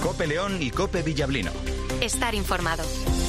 COPE León y COPE Villablino. Estar informado.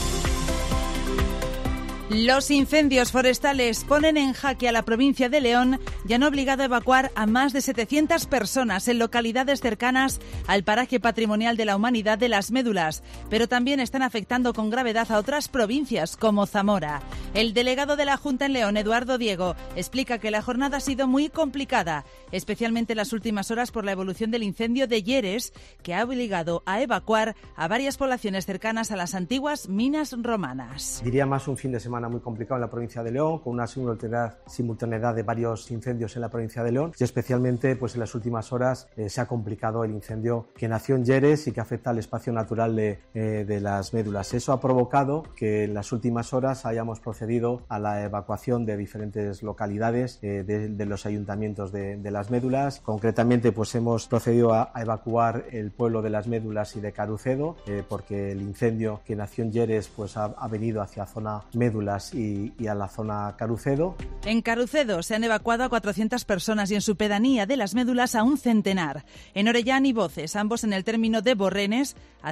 Los incendios forestales ponen en jaque a la provincia de León y han obligado a evacuar a más de 700 personas en localidades cercanas al paraje patrimonial de la Humanidad de Las Médulas, pero también están afectando con gravedad a otras provincias como Zamora. El delegado de la Junta en León, Eduardo Diego, explica que la jornada ha sido muy complicada, especialmente en las últimas horas por la evolución del incendio de Lleres, que ha obligado a evacuar a varias poblaciones cercanas a las antiguas minas romanas. Diría más un fin de semana muy complicado en la provincia de León, con una simultaneidad de varios incendios en la provincia de León, y especialmente pues en las últimas horas se ha complicado el incendio que nació en Lleres y que afecta al espacio natural de Las Médulas. Eso ha provocado que en las últimas horas hayamos procedido a la evacuación de diferentes localidades de los ayuntamientos de Las Médulas. Concretamente pues hemos procedido a evacuar el pueblo de Las Médulas y de Carucedo, porque el incendio que nació en Lleres pues ha venido hacia zona Médulas y a la zona Carucedo. En Carucedo se han evacuado a 400 personas y en su pedanía de Las Médulas a un centenar. En Orellán y Voces, ambos en el término de Borrenes, a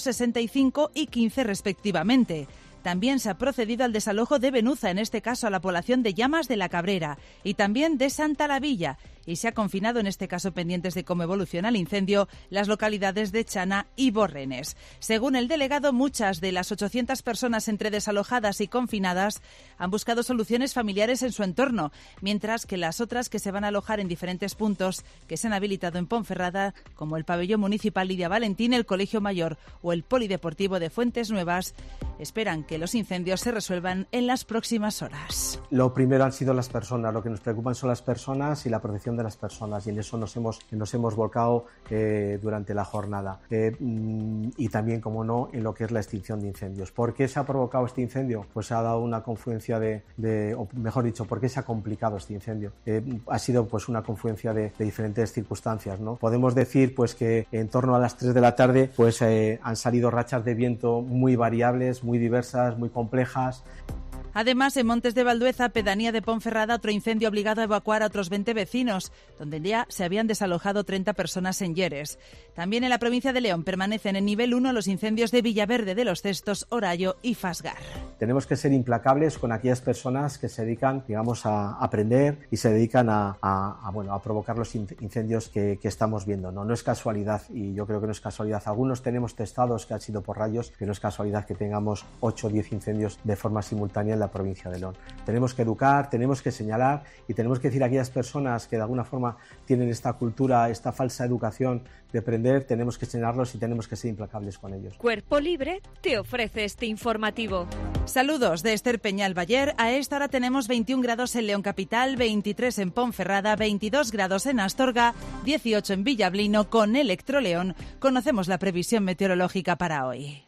165 y 15 respectivamente. También se ha procedido al desalojo de Benuza, en este caso a la población de Llamas de la Cabrera, y también de Santa la Villa, y se ha confinado, en este caso pendientes de cómo evoluciona el incendio, las localidades de Chana y Borrenes. Según el delegado, muchas de las 800 personas entre desalojadas y confinadas han buscado soluciones familiares en su entorno, mientras que las otras que se van a alojar en diferentes puntos que se han habilitado en Ponferrada, como el pabellón municipal Lidia Valentín, el Colegio Mayor o el Polideportivo de Fuentes Nuevas, esperan que los incendios se resuelvan en las próximas horas. Lo primero han sido las personas, lo que nos preocupan son las personas y la protección de las personas, y en eso nos hemos volcado durante la jornada, y también, como no, en lo que es la extinción de incendios. ¿Por qué se ha provocado este incendio? Pues se ha dado una confluencia o mejor dicho, ¿por qué se ha complicado este incendio? Ha sido pues una confluencia de diferentes circunstancias, ¿no? Podemos decir pues que en torno a las 3 de la tarde pues han salido rachas de viento muy variables, muy diversas, muy complejas. Además, en Montes de Valdueza, pedanía de Ponferrada, otro incendio ha obligado a evacuar a otros 20 vecinos, donde ya se habían desalojado 30 personas en Lleres. También en la provincia de León permanecen en nivel 1 los incendios de Villaverde de los Cestos, Orayo y Fasgar. Tenemos que ser implacables con aquellas personas que se dedican, digamos, a aprender y se dedican a provocar los incendios que estamos viendo. No es casualidad, y yo creo que no es casualidad. Algunos tenemos testados que han sido por rayos, que no es casualidad que tengamos 8 o 10 incendios de forma simultánea en la provincia de León. Tenemos que educar, tenemos que señalar y tenemos que decir a aquellas personas que de alguna forma tienen esta cultura, esta falsa educación de aprender, tenemos que señalarlos y tenemos que ser implacables con ellos. Cuerpo Libre te ofrece este informativo. Saludos de Esther Peñal Bayer. A esta hora tenemos 21 grados en León Capital, 23 en Ponferrada, 22 grados en Astorga, 18 en Villablino. Con Electroleón conocemos la previsión meteorológica para hoy.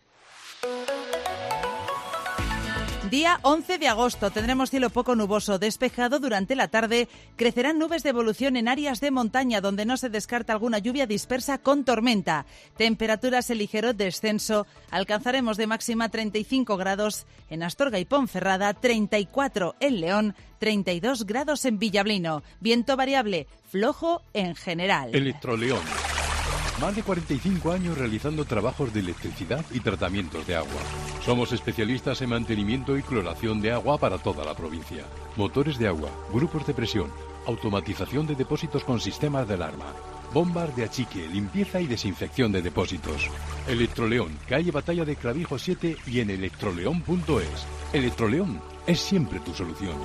Día 11 de agosto tendremos cielo poco nuboso, despejado durante la tarde. Crecerán nubes de evolución en áreas de montaña, donde no se descarta alguna lluvia dispersa con tormenta. Temperaturas en ligero descenso. Alcanzaremos de máxima 35 grados en Astorga y Ponferrada, 34 en León, 32 grados en Villablino. Viento variable, flojo en general. Electroleón. Más de 45 años realizando trabajos de electricidad y tratamientos de agua. Somos especialistas en mantenimiento y cloración de agua para toda la provincia. Motores de agua, grupos de presión, automatización de depósitos con sistemas de alarma, bombas de achique, limpieza y desinfección de depósitos. Electroleón, calle Batalla de Clavijo 7 y en electroleón.es. Electroleón es siempre tu solución.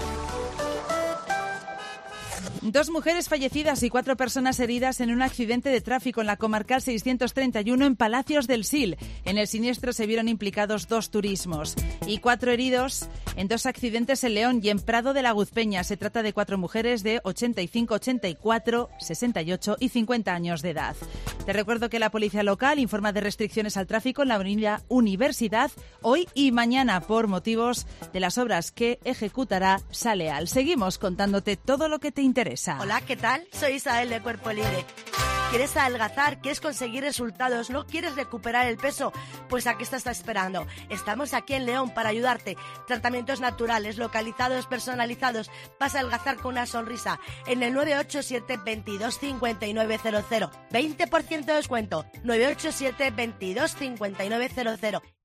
2 mujeres fallecidas y 4 personas heridas en un accidente de tráfico en la comarcal 631 en Palacios del Sil. En el siniestro se vieron implicados 2 turismos y 4 heridos en 2 accidentes en León y en Prado de la Guzpeña. Se trata de 4 mujeres de 85, 84, 68 y 50 años de edad. Te recuerdo que la policía local informa de restricciones al tráfico en la avenida Universidad hoy y mañana por motivos de las obras que ejecutará Saleal. Seguimos contándote todo lo que te interesa. Hola, ¿qué tal? Soy Isabel de Cuerpo Libre. ¿Quieres adelgazar? ¿Quieres conseguir resultados? ¿No quieres recuperar el peso? Pues ¿a qué estás esperando? Estamos aquí en León para ayudarte. Tratamientos naturales, localizados, personalizados. Vas a adelgazar con una sonrisa. En el 987 22 5900. 20% de descuento. 987 22 5900.